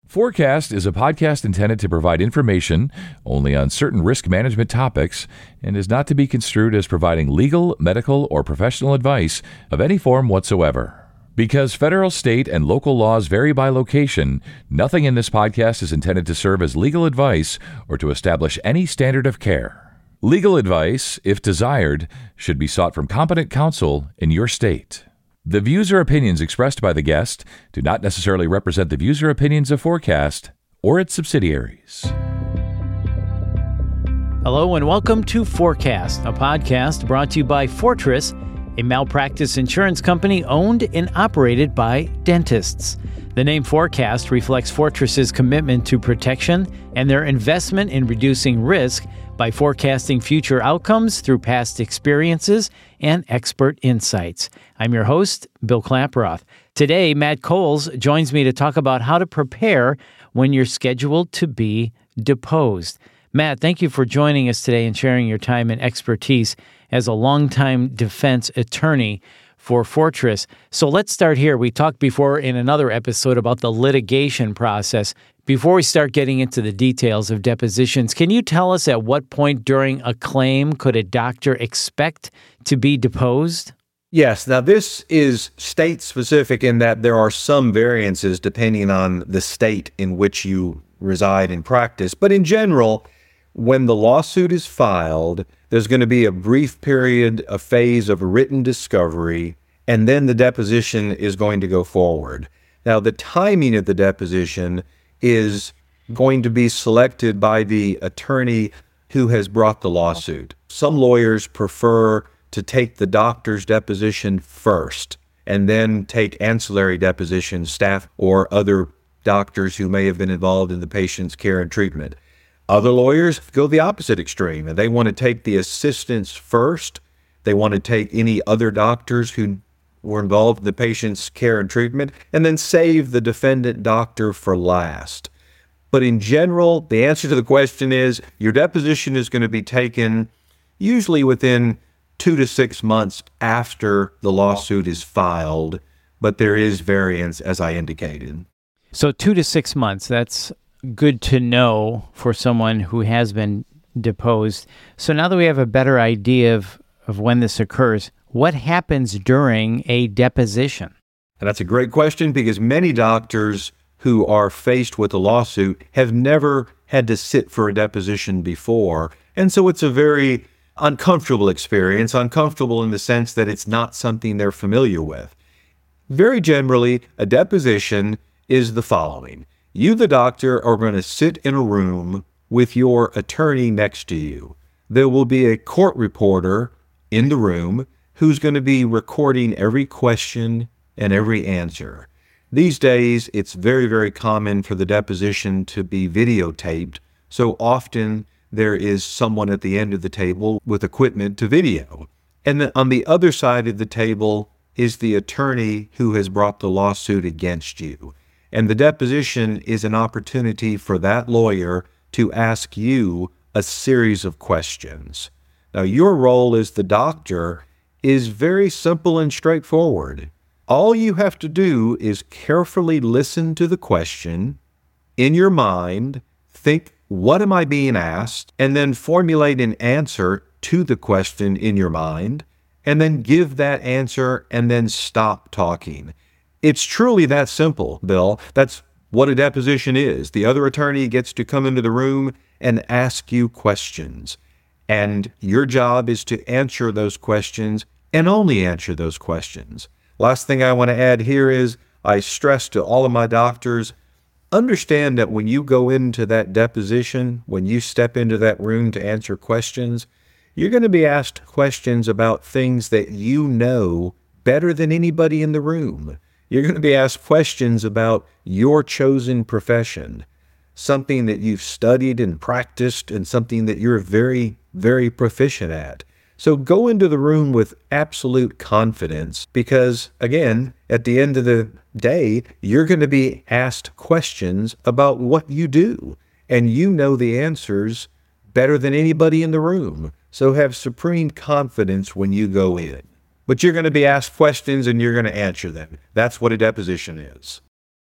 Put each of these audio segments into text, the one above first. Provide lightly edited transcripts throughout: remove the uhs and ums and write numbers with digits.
Forecast is a podcast intended to provide information only on certain risk management topics and is not to be construed as providing legal, medical, or professional advice of any form whatsoever. Because federal, state, and local laws vary by location, nothing in this podcast is intended to serve as legal advice or to establish any standard of care. Legal advice, if desired, should be sought from competent counsel in your state. The views or opinions expressed by the guest do not necessarily represent the views or opinions of Forecast or its subsidiaries. Hello and welcome to Forecast, a podcast brought to you by Fortress, a malpractice insurance company owned and operated by dentists. The name Forecast reflects Fortress's commitment to protection and their investment in reducing risk by forecasting future outcomes through past experiences and expert insights. I'm your host, Bill Klaproth. Today, Matt Coles joins me to talk about how to prepare when you're scheduled to be deposed. Matt, thank you for joining us today and sharing your time and expertise as a longtime defense attorney for Fortress. So let's start here. We talked before in another episode about the litigation process. Before we start getting into the details of depositions, can you tell us at what point during a claim could a doctor expect to be deposed? Yes. Now, this is state-specific in that there are some variances depending on the state in which you reside and practice. But in general, when the lawsuit is filed, there's going to be a brief period, a phase of written discovery, and then the deposition is going to go forward. Now, the timing of the deposition is going to be selected by the attorney who has brought the lawsuit. Some lawyers prefer to take the doctor's deposition first and then take ancillary depositions, staff or other doctors who may have been involved in the patient's care and treatment. Other lawyers go the opposite extreme, and they want to take the assistants first. They want to take any other doctors who were involved in the patient's care and treatment, and then save the defendant doctor for last. But in general, the answer to the question is your deposition is going to be taken usually within 2 to 6 months after the lawsuit is filed, but there is variance, as I indicated. So 2 to 6 months, that's good to know for someone who has been deposed. So now that we have a better idea of when this occurs, what happens during a deposition? And that's a great question because many doctors who are faced with a lawsuit have never had to sit for a deposition before. And so it's a very uncomfortable experience, uncomfortable in the sense that it's not something they're familiar with. Very generally, a deposition is the following. You, the doctor, are going to sit in a room with your attorney next to you. There will be a court reporter in the room who's going to be recording every question and every answer. These days, it's very, very common for the deposition to be videotaped. So often there is someone at the end of the table with equipment to video. And then on the other side of the table is the attorney who has brought the lawsuit against you. And the deposition is an opportunity for that lawyer to ask you a series of questions. Now, your role as the doctor is very simple and straightforward. All you have to do is carefully listen to the question in your mind, think, what am I being asked? And then formulate an answer to the question in your mind, and then give that answer and then stop talking. It's truly that simple, Bill. That's what a deposition is. The other attorney gets to come into the room and ask you questions. And your job is to answer those questions and only answer those questions. Last thing I want to add here is I stress to all of my doctors, understand that when you go into that deposition, when you step into that room to answer questions, you're going to be asked questions about things that you know better than anybody in the room. You're going to be asked questions about your chosen profession, something that you've studied and practiced and something that you're very, very proficient at. So go into the room with absolute confidence because, again, at the end of the day, you're going to be asked questions about what you do, and you know the answers better than anybody in the room. So have supreme confidence when you go in. But you're going to be asked questions and you're going to answer them. That's what a deposition is.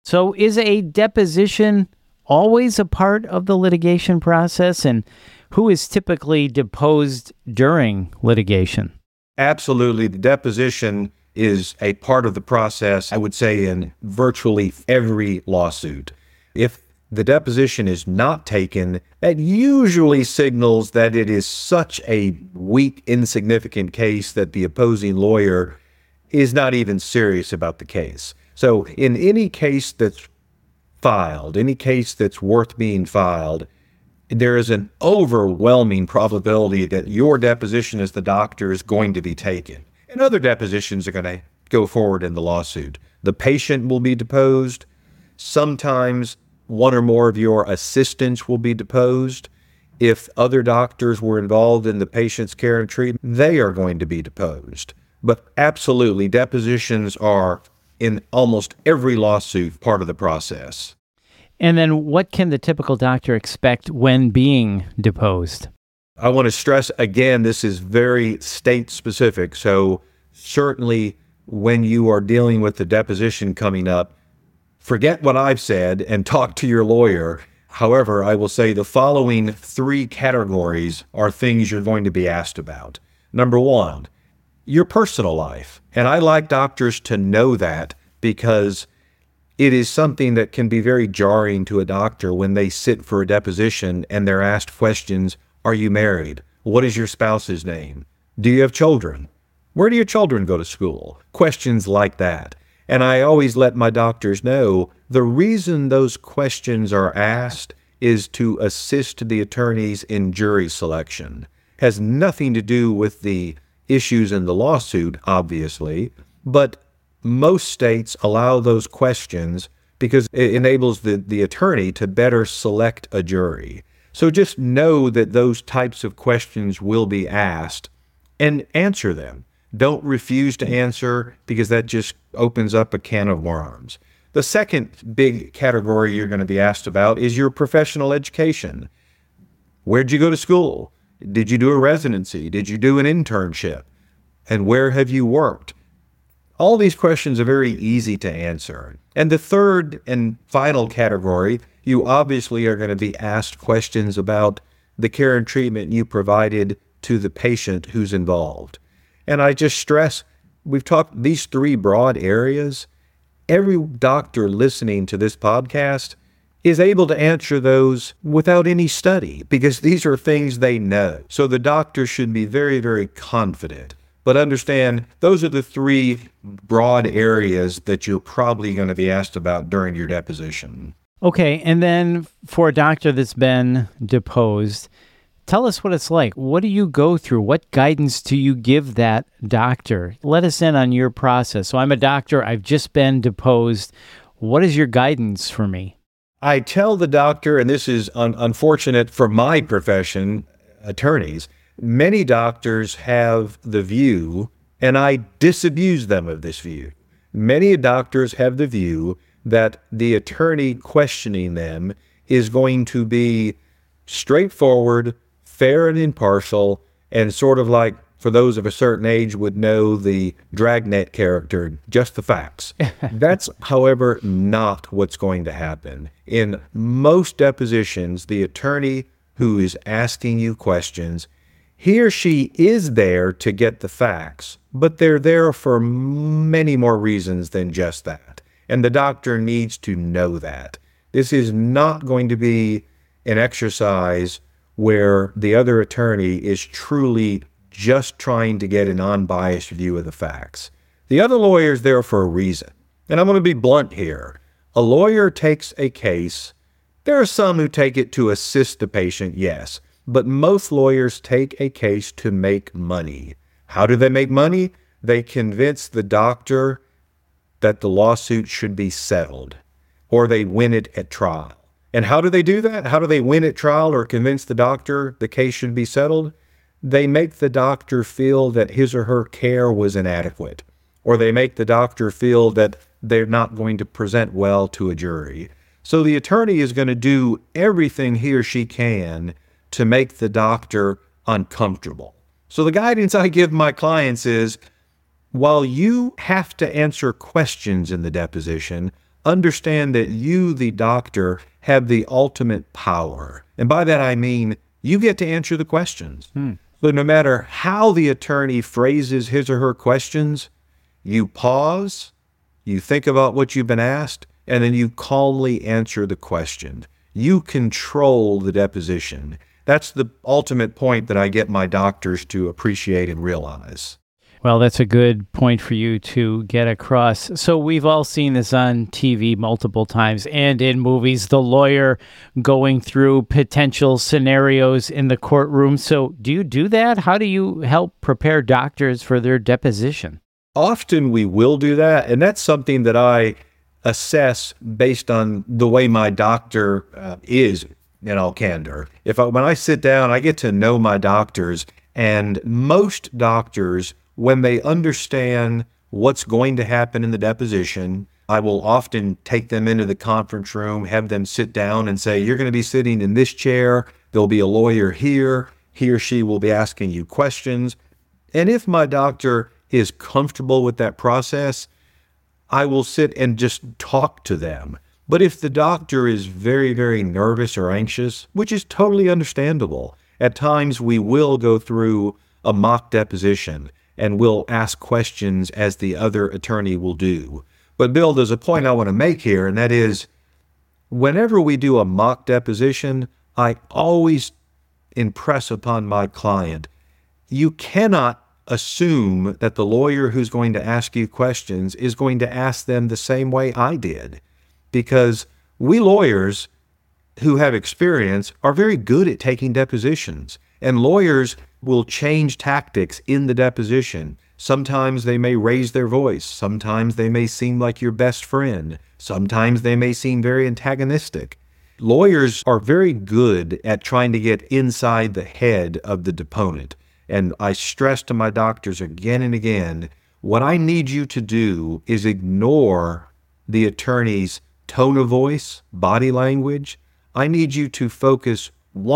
So is a deposition always a part of the litigation process? And who is typically deposed during litigation? Absolutely. The deposition is a part of the process, I would say, in virtually every lawsuit. If the deposition is not taken, that usually signals that it is such a weak, insignificant case that the opposing lawyer is not even serious about the case. So in any case that's filed, any case that's worth being filed, there is an overwhelming probability that your deposition as the doctor is going to be taken. And other depositions are going to go forward in the lawsuit. The patient will be deposed. Sometimes one or more of your assistants will be deposed. If other doctors were involved in the patient's care and treatment, they are going to be deposed. But absolutely, depositions are, in almost every lawsuit, part of the process. And then what can the typical doctor expect when being deposed? I want to stress again, this is very state specific. So certainly when you are dealing with the deposition coming up, forget what I've said and talk to your lawyer. However, I will say the following 3 categories are things you're going to be asked about. Number 1, your personal life. And I like doctors to know that, because it is something that can be very jarring to a doctor when they sit for a deposition and they're asked questions. Are you married? What is your spouse's name? Do you have children? Where do your children go to school? Questions like that. And I always let my doctors know the reason those questions are asked is to assist the attorneys in jury selection. Has nothing to do with the issues in the lawsuit, obviously, but most states allow those questions because it enables the attorney to better select a jury. So just know that those types of questions will be asked and answer them. Don't refuse to answer, because that just opens up a can of worms. The second big category you're going to be asked about is your professional education. Where'd you go to school? Did you do a residency? Did you do an internship? And where have you worked? All these questions are very easy to answer. And the third and final category, you obviously are going to be asked questions about the care and treatment you provided to the patient who's involved. And I just stress, we've talked these 3 broad areas. Every doctor listening to this podcast is able to answer those without any study, because these are things they know. So the doctor should be very, very confident. But understand, those are the 3 broad areas that you're probably going to be asked about during your deposition. Okay, and then for a doctor that's been deposed, tell us what it's like. What do you go through? What guidance do you give that doctor? Let us in on your process. So I'm a doctor. I've just been deposed. What is your guidance for me? I tell the doctor, and this is unfortunate for my profession, attorneys, many doctors have the view, and I disabuse them of this view. Many doctors have the view that the attorney questioning them is going to be straightforward, fair and impartial, and sort of like, for those of a certain age would know the Dragnet character, just the facts. That's, however, not what's going to happen. In most depositions, the attorney who is asking you questions, he or she is there to get the facts, but they're there for many more reasons than just that. And the doctor needs to know that. This is not going to be an exercise where the other attorney is truly just trying to get an unbiased view of the facts. The other lawyer is there for a reason. And I'm going to be blunt here. A lawyer takes a case. There are some who take it to assist the patient, yes. But most lawyers take a case to make money. How do they make money? They convince the doctor that the lawsuit should be settled, or they win it at trial. And how do they do that? How do they win at trial or convince the doctor the case should be settled? They make the doctor feel that his or her care was inadequate, or they make the doctor feel that they're not going to present well to a jury. So the attorney is going to do everything he or she can to make the doctor uncomfortable. So the guidance I give my clients is, while you have to answer questions in the deposition, understand that you, the doctor, have the ultimate power. And by that I mean you get to answer the questions. So no matter how the attorney phrases his or her questions, you pause, you think about what you've been asked, and then you calmly answer the question. You control the deposition. That's the ultimate point that I get my doctors to appreciate and realize. Well, that's a good point for you to get across. So we've all seen this on TV multiple times and in movies, the lawyer going through potential scenarios in the courtroom. So do you do that? How do you help prepare doctors for their deposition? Often we will do that, and that's something that I assess based on the way my doctor is, in all candor. When I sit down, I get to know my doctors, and most doctors, when they understand what's going to happen in the deposition, I will often take them into the conference room, have them sit down and say, you're going to be sitting in this chair. There'll be a lawyer here. He or she will be asking you questions. And if my doctor is comfortable with that process, I will sit and just talk to them. But if the doctor is very, very nervous or anxious, which is totally understandable, at times we will go through a mock deposition and we'll ask questions as the other attorney will do. But Bill, there's a point I want to make here, and that is, whenever we do a mock deposition, I always impress upon my client, you cannot assume that the lawyer who's going to ask you questions is going to ask them the same way I did. Because we lawyers who have experience are very good at taking depositions. And lawyers will change tactics in the deposition. Sometimes they may raise their voice. Sometimes they may seem like your best friend. Sometimes they may seem very antagonistic. Lawyers are very good at trying to get inside the head of the deponent. And I stress to my doctors again and again, what I need you to do is ignore the attorney's tone of voice, body language. I need you to focus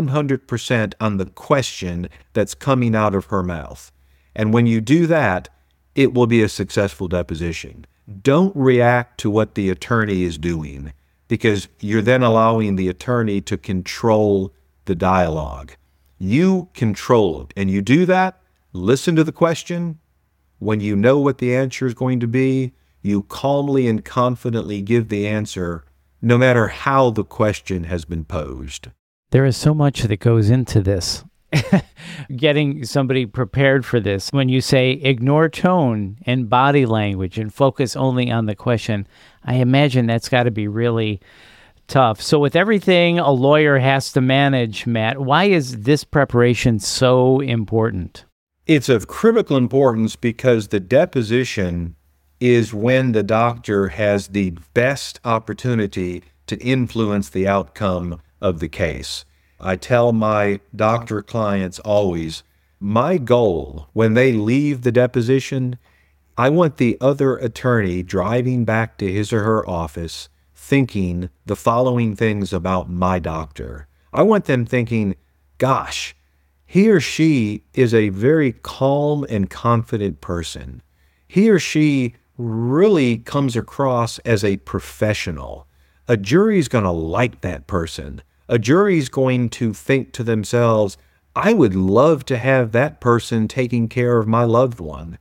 100% on the question that's coming out of her mouth. And when you do that, it will be a successful deposition. Don't react to what the attorney is doing, because you're then allowing the attorney to control the dialogue. You control it, and you do that, listen to the question. When you know what the answer is going to be, you calmly and confidently give the answer, no matter how the question has been posed. There is so much that goes into this. Getting somebody prepared for this. When you say ignore tone and body language and focus only on the question, I imagine that's got to be really tough. So with everything a lawyer has to manage, Matt, why is this preparation so important? It's of critical importance because the deposition is when the doctor has the best opportunity to influence the outcome of the case. I tell my doctor clients always, my goal when they leave the deposition, I want the other attorney driving back to his or her office thinking the following things about my doctor. I want them thinking, gosh, he or she is a very calm and confident person. He or she really comes across as a professional. A jury's going to like that person. A jury's going to think to themselves, I would love to have that person taking care of my loved one.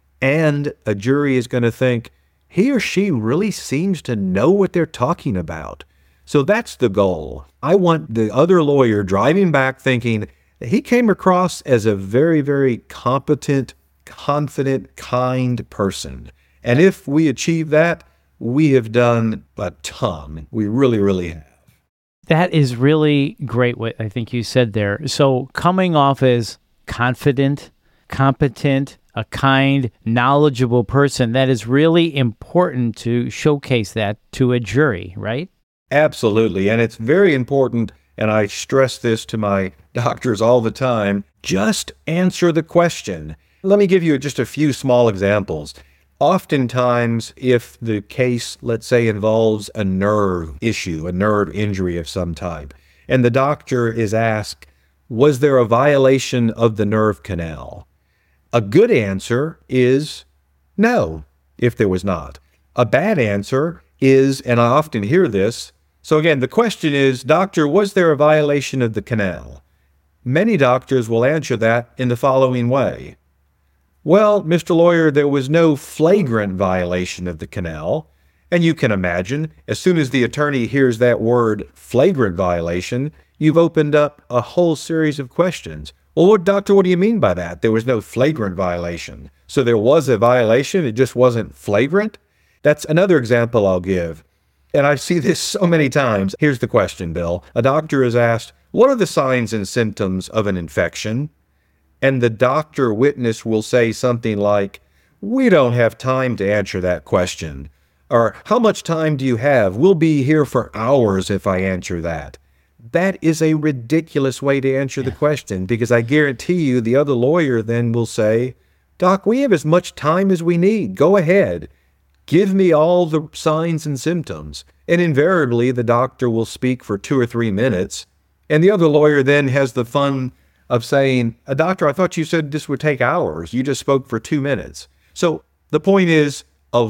And a jury is going to think, he or she really seems to know what they're talking about. So that's the goal. I want the other lawyer driving back thinking, he came across as a very, very competent, confident, kind person. And if we achieve that, we have done a ton. We really, really have. That is really great what I think you said there. So coming off as confident, competent, a kind, knowledgeable person, that is really important to showcase that to a jury, right? Absolutely. And it's very important, and I stress this to my doctors all the time, just answer the question. Let me give you just a few small examples. Oftentimes, if the case, let's say, involves a nerve issue, a nerve injury of some type, and the doctor is asked, was there a violation of the nerve canal? A good answer is no, if there was not. A bad answer is, and I often hear this, so again, the question is, doctor, was there a violation of the canal? Many doctors will answer that in the following way. Well, Mr. Lawyer, there was no flagrant violation of the canal. And you can imagine, as soon as the attorney hears that word flagrant violation, you've opened up a whole series of questions. Well, doctor, what do you mean by that? There was no flagrant violation. So there was a violation, it just wasn't flagrant? That's another example I'll give. And I see this so many times. Here's the question, Bill. A doctor is asked, what are the signs and symptoms of an infection? And the doctor witness will say something like, we don't have time to answer that question. Or, how much time do you have? We'll be here for hours if I answer that. That is a ridiculous way to answer the question, because I guarantee you the other lawyer then will say, Doc, we have as much time as we need. Go ahead. Give me all the signs and symptoms. And invariably, the doctor will speak for 2 or 3 minutes. And the other lawyer then has the fun of saying, Doctor, I thought you said this would take hours. You just spoke for 2 minutes. So the point is,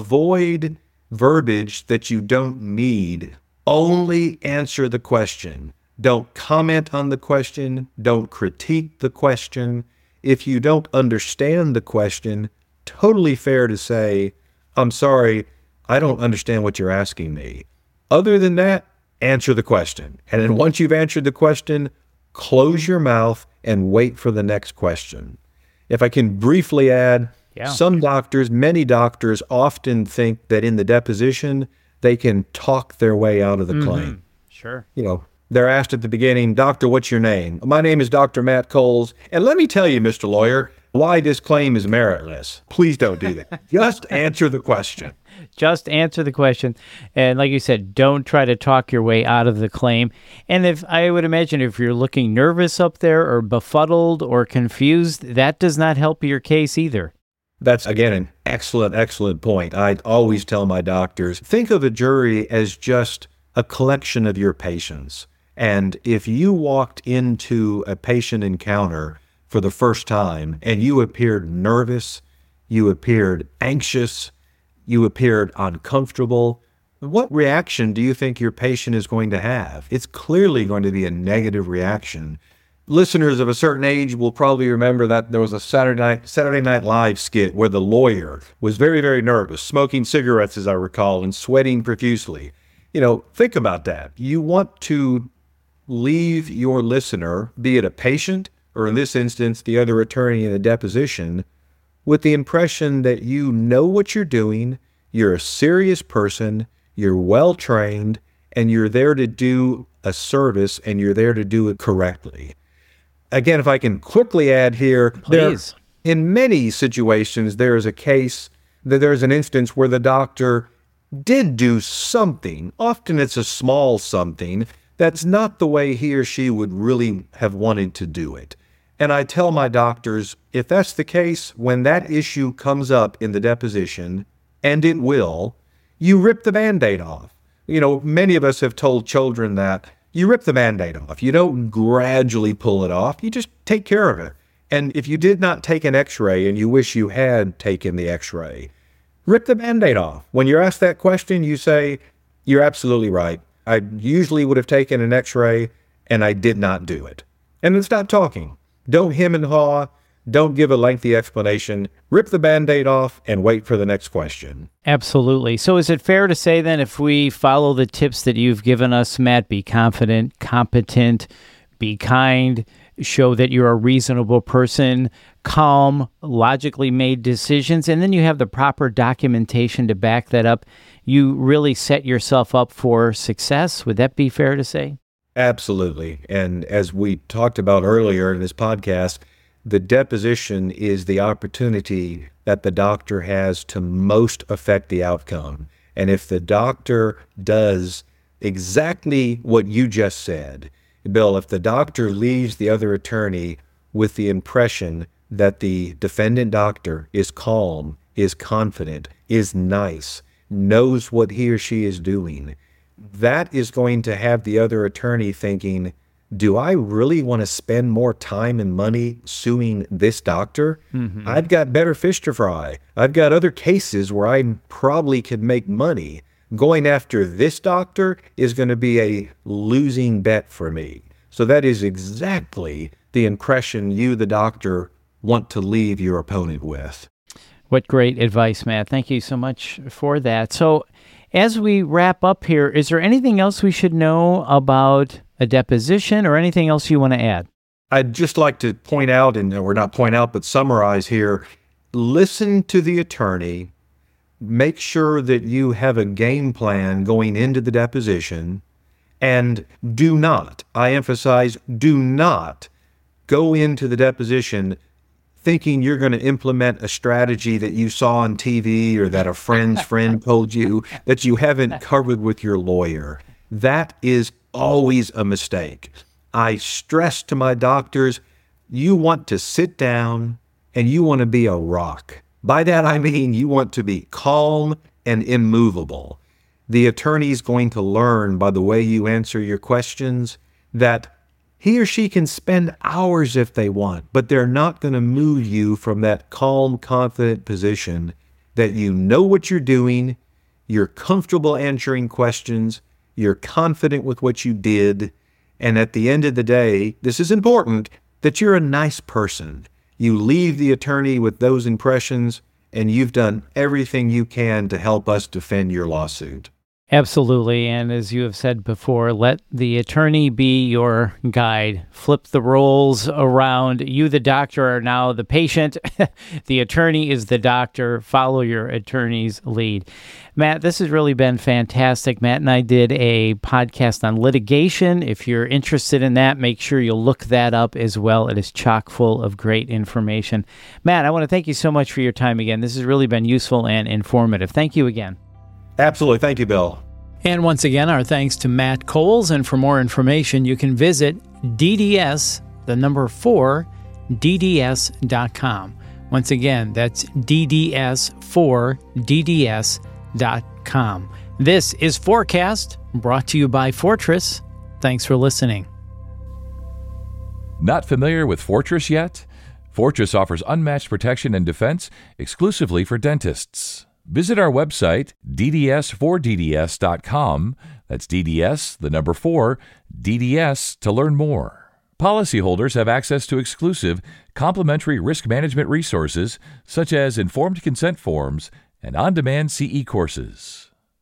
avoid verbiage that you don't need. Only answer the question. Don't comment on the question. Don't critique the question. If you don't understand the question, totally fair to say, I'm sorry, I don't understand what you're asking me. Other than that, answer the question. And then once you've answered the question, close your mouth and wait for the next question. If I can briefly add, some doctors, many doctors often think that in the deposition, they can talk their way out of the claim. Sure. They're asked at the beginning, Doctor, what's your name? My name is Dr. Matt Coles. And let me tell you, Mr. Lawyer, why this claim is meritless. Please don't do that. Just answer the question. Just answer the question. And like you said, don't try to talk your way out of the claim. And if I would imagine if you're looking nervous up there or befuddled or confused, that does not help your case either. That's, again, an excellent point. I always tell my doctors, think of a jury as just a collection of your patients. And if you walked into a patient encounter for the first time and you appeared nervous, you appeared anxious, you appeared uncomfortable, what reaction do you think your patient is going to have? It's clearly going to be a negative reaction. Listeners of a certain age will probably remember that there was a Saturday Night Live skit where the lawyer was very, very nervous, smoking cigarettes, as I recall, and sweating profusely. Think about that. You want to leave your listener, be it a patient or in this instance, the other attorney in a deposition, with the impression that you know what you're doing, you're a serious person, you're well-trained, and you're there to do a service, and you're there to do it correctly. Again, if I can quickly add here, please. In many situations, there is a case that there's an instance where the doctor did do something. Often it's a small something that's not the way he or she would really have wanted to do it. And I tell my doctors, if that's the case, when that issue comes up in the deposition, and it will, you rip the Band-Aid off. Many of us have told children that you rip the Band-Aid off. You don't gradually pull it off. You just take care of it. And if you did not take an x-ray and you wish you had taken the x-ray, rip the Band-Aid off. When you're asked that question, you say, you're absolutely right. I usually would have taken an x-ray and I did not do it. And then stop talking. Don't hem and haw. Don't give a lengthy explanation. Rip the Band-Aid off and wait for the next question. Absolutely. So is it fair to say then, if we follow the tips that you've given us, Matt, be confident, competent, be kind, show that you're a reasonable person, calm, logically made decisions, and then you have the proper documentation to back that up, you really set yourself up for success? Would that be fair to say? Absolutely. And as we talked about earlier in this podcast, the deposition is the opportunity that the doctor has to most affect the outcome. And if the doctor does exactly what you just said, Bill, if the doctor leaves the other attorney with the impression that the defendant doctor is calm, is confident, is nice, knows what he or she is doing, that is going to have the other attorney thinking, do I really want to spend more time and money suing this doctor? Mm-hmm. I've got better fish to fry. I've got other cases where I probably could make money. going after this doctor is going to be a losing bet for me. So that is exactly the impression you, the doctor, want to leave your opponent with. What great advice, Matt. Thank you so much for that. So as we wrap up here, is there anything else we should know about a deposition or anything else you want to add? I'd just like to point out, or not point out, but summarize here, listen to the attorney. Make sure that you have a game plan going into the deposition, and do not, I emphasize, do not go into the deposition thinking you're going to implement a strategy that you saw on TV or that a friend's friend told you that you haven't covered with your lawyer. That is always a mistake. I stress to my doctors, you want to sit down and you want to be a rock. By that I mean you want to be calm and immovable. The attorney's going to learn by the way you answer your questions that he or she can spend hours if they want, but they're not going to move you from that calm, confident position that you know what you're doing, you're comfortable answering questions, you're confident with what you did, and at the end of the day, this is important, that you're a nice person. You leave the attorney with those impressions, and you've done everything you can to help us defend your lawsuit. Absolutely. And as you have said before, let the attorney be your guide. Flip the roles around. You, the doctor, are now the patient. The attorney is the doctor. Follow your attorney's lead. Matt, this has really been fantastic. Matt and I did a podcast on litigation. If you're interested in that, make sure you look that up as well. It is chock full of great information. Matt, I want to thank you so much for your time again. This has really been useful and informative. Thank you again. Absolutely. Thank you, Bill. And once again, our thanks to Matt Coles. And for more information, you can visit DDS, the number 4, DDS.com. Once again, that's DDS4DDS.com. This is Forecast, brought to you by Fortress. Thanks for listening. Not familiar with Fortress yet? Fortress offers unmatched protection and defense exclusively for dentists. Visit our website, DDS4DDS.com. That's DDS, the number 4, DDS, to learn more. Policyholders have access to exclusive, complimentary risk management resources such as informed consent forms and on-demand CE courses.